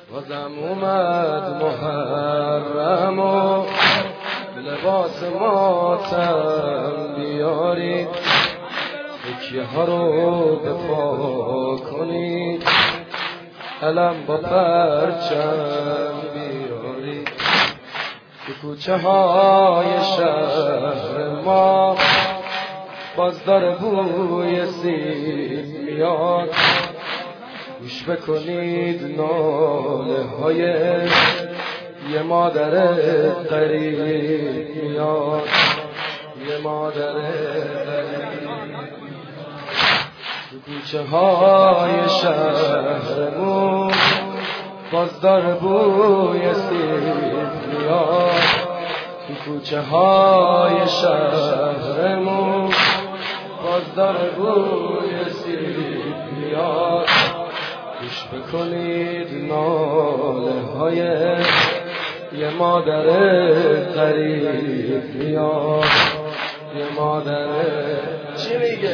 بازم اومد محرم و لباس ماتم بیارید، تکیه ها رو به پا کنید، علم با پرچم بیارید. تو کوچه های شهر ما باز داره بوی سیب میاد، گوش بکنید ناله های یه مادر غریب میاد، یه مادر غریب. تو کوچه های شهرمون باز داره بوی سیب میاد، تو کوچه های شهرمون باز داره بوی سیب میاد. گوش بکنید ناله های یه مادر غریب میاد، یه مادر چی میگه؟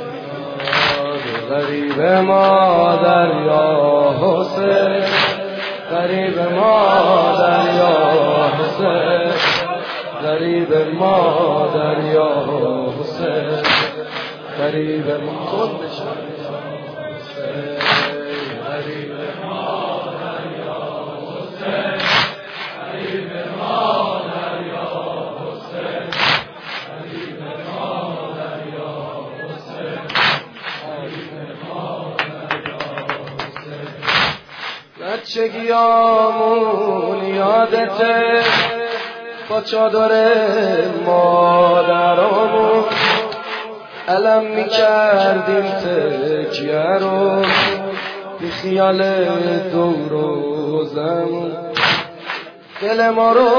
غریب مادر یا حسین، غریب مادر یا حسین، غریب مادر یا حسین، غریب مادر بچگیامون یادته با چادر مادرامون علم میکردیم تکیه رو بی خیال دور و زمون، دل ما رو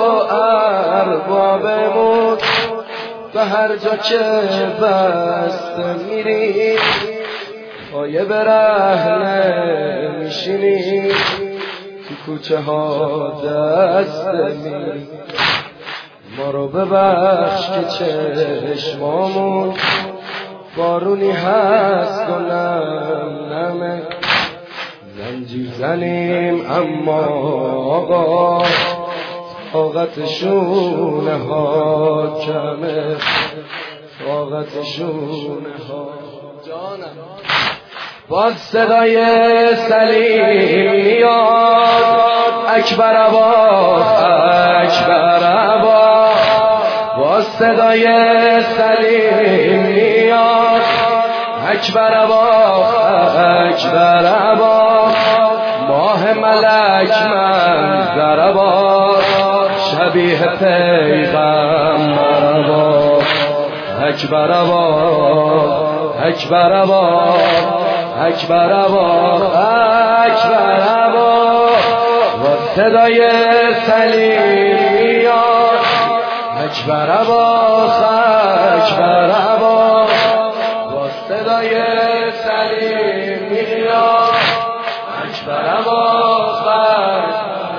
اربابمون به هر جا که بسته میریم پایه برهنه میشینیم، تو کوچه ها دست میریم. ما رو ببخش که چشمامون بارونی هست و نم نمه، زنجیر زنیم اما آقا طاقت شونه ها کمه، طاقت شونه ها. جانم باز صدای سلیم میاد، اکبر آباد اکبر آباد. باز صدای سلیم میاد، اکبر آباد اکبر آباد. ماه ملک منظر آباد، شبیه پیغمبر آباد، اکبر آباد اکبر آباد، اکبر آباد اکبر آباد. و صدای سلیم میاد، اکبر آباد اکبر آباد. و صدای سلیم میاد، اکبر آباد.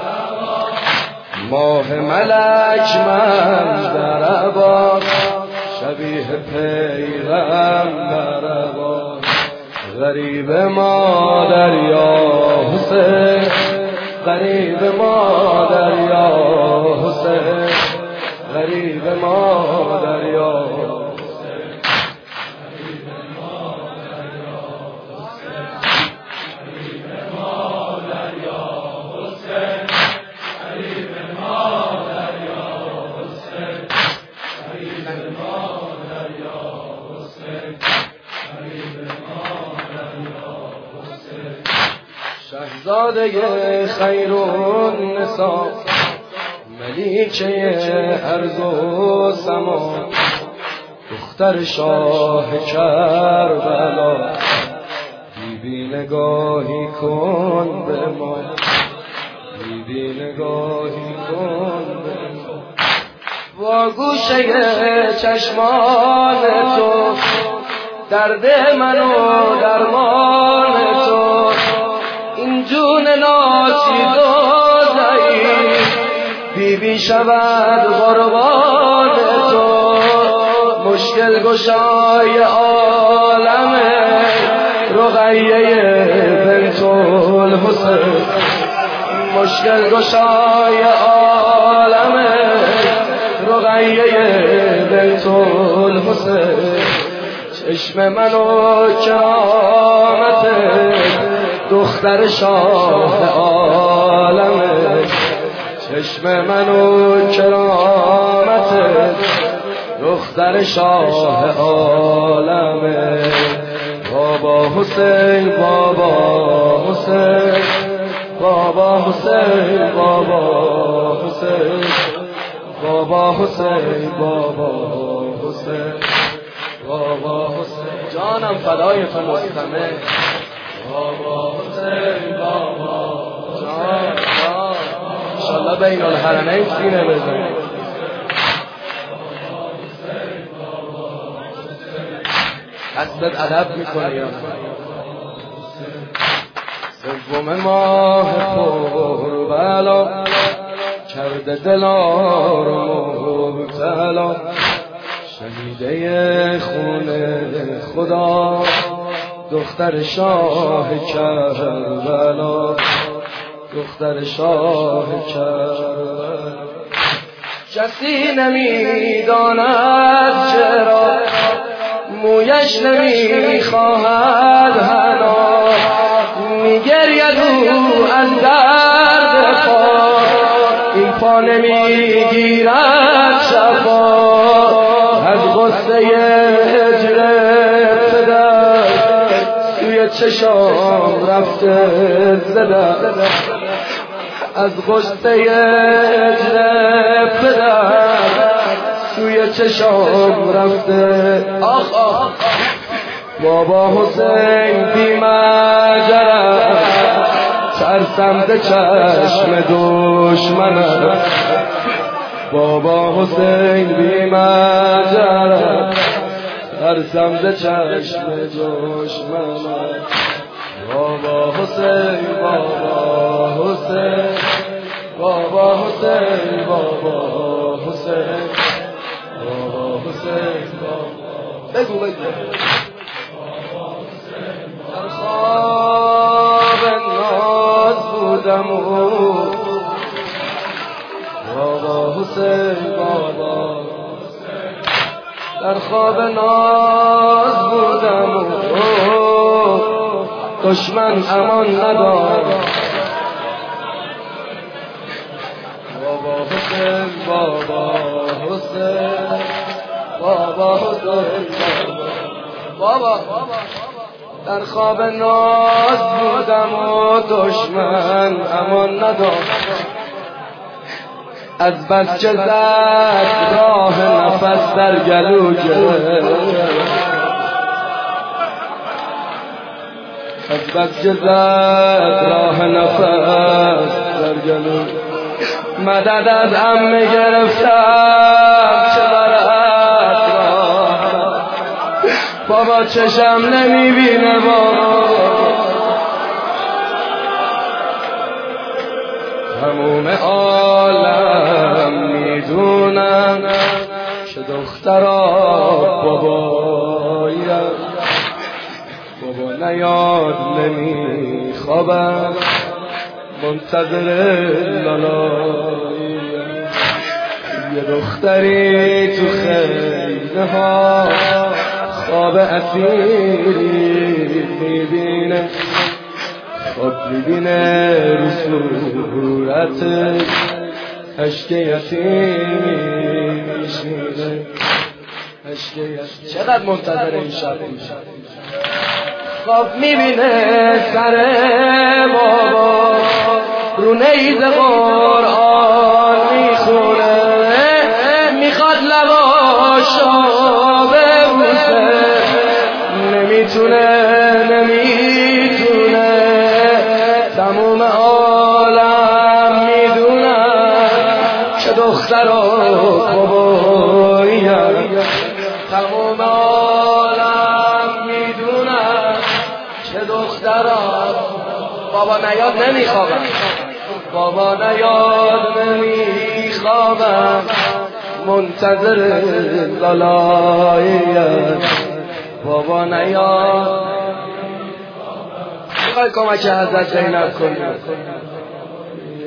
ماه ملک منظر آباد، شبیه پیغمبر آباد. غریب مادر یا حسین، غریب مادر یا حسین، غریب مادر یا حسین، غریب مادر یا حسین، غریب مادر یا حسین، غریب مادر یا حسین، غریب مادر یا حسین، غریب مادر یا حسین. شهزاده خیرالنساء، ملیکه ارض و سما، دختر شاه کربلا، بی نگاهی کن به ما، بی نگاهی کن به ما. با گوشه چشمان تو درد من و درمان تو، این جون ناچیز و ضعیف بی شود قربان تو. مشکل گشای عالم رقیه بنت الحسین، مشکل گشای عالم رقیه بنت الحسین چشم من و کرامت دختر شاه عالم چشم من و کرامت دختر شاه عالم بابا حسین بابا حسین بابا حسین بابا حسین بابا حسین بابا حسین بابا حسین جانم فدای تو مستمع بابا حسین بابا جان انشالله بین الحرمین سینه بزن قصدت ادب میکنه یا سوم ماه کربلا کرده دلا رو مبتلا شهیده خون خدا دختر شاه کربلا دختر شاه کربلا کسی نمیداند چرا مویش نمیخواهد حنا میگرید او از درد پا این پا نمیگیرد شفا از غصه هجر پدر سوی چشام رفته زدن از غصه هجر پدر سوی چشام رفته آخ آخ بابا حسین بی ماجرا ترسم ز چشم دشمنم بابا حسین بی ماجرا ترسم ز چشم دشمنم بابا حسین بابا حسین بابا حسین بابا حسین بابا حسین بگو بگو در خواب ناز بودم بابا حسین بابا در خواب ناز بودم دشمن امان ندار بابا حسین بابا حسین بابا حسین بابا در خواب ناز بودم و دشمن امان نداشت از بس که زد راه نفس در گلو گرفت از بس که زد راه نفس در گلو مدد از عمه گرفتم چه برد راه بابا چشم نمیبینه بابا تموم عالم میدونن که دخترا بابایم بابا نیاد نمیخوابم منتظر لالایی یه دختری تو خیله ها خواب اسیری میبینه خواب میبینه رو صورت عشق یتیمی میشینه عشق یتیمی چقدر منتظر این شب میشه خواب میبینه سر بابا رو نیز قرآن میخونه میخواد لباشو ببوسه نمیتونه تموم عالم میدونن که دخترا بابایم تموم عالم میدونن که دخترا بابا نیاد نمیخوابم بابا نیاد نمیخوابم منتظر لالاییم بابا نیاد میخوای کمک حضرت زینب کنی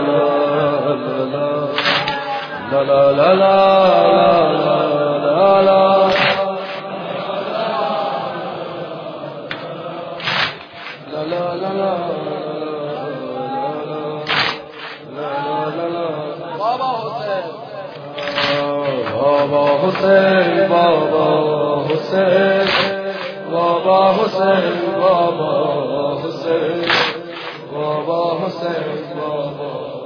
Hussein, Baba Hussein, Baba Hussein, Baba Hussein, Baba Hussein, Baba.